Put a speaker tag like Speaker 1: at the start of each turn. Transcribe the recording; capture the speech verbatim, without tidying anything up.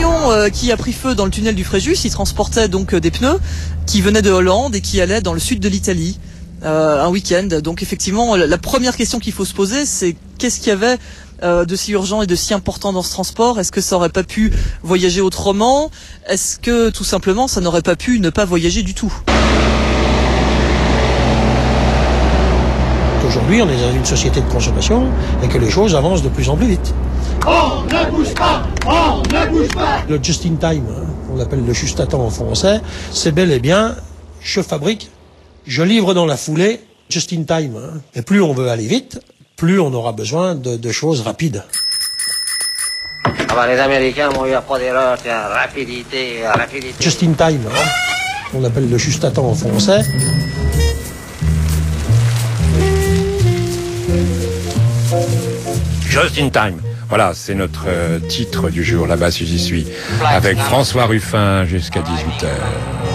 Speaker 1: camion euh, qui a pris feu dans le tunnel du Fréjus, il transportait donc euh, des pneus qui venaient de Hollande et qui allaient dans le sud de l'Italie. Euh, un week-end. Donc effectivement, la, la première question qu'il faut se poser, c'est qu'est-ce qu'il y avait euh, de si urgent et de si important dans ce transport? Est-ce que ça aurait pas pu voyager autrement? Est-ce que tout simplement ça n'aurait pas pu ne pas voyager du tout?
Speaker 2: Aujourd'hui, on est dans une société de consommation et que les choses avancent de plus en plus vite.
Speaker 3: On ne bouge pas, on ne bouge pas.
Speaker 2: Le just in time, hein, on l'appelle le juste à temps en français, c'est bel et bien, je fabrique, je livre dans la foulée, just in time. Hein. Et plus on veut aller vite, plus on aura besoin de, de choses rapides.
Speaker 4: Ah bah, les Américains, bon, il n'y a pas d'erreur, c'est rapidité, rapidité.
Speaker 2: Just in time, hein, on l'appelle le juste à temps en français.
Speaker 5: Just in time. Voilà, c'est notre euh, titre du jour. Là-bas, si j'y suis. Avec François Ruffin jusqu'à dix-huit heures.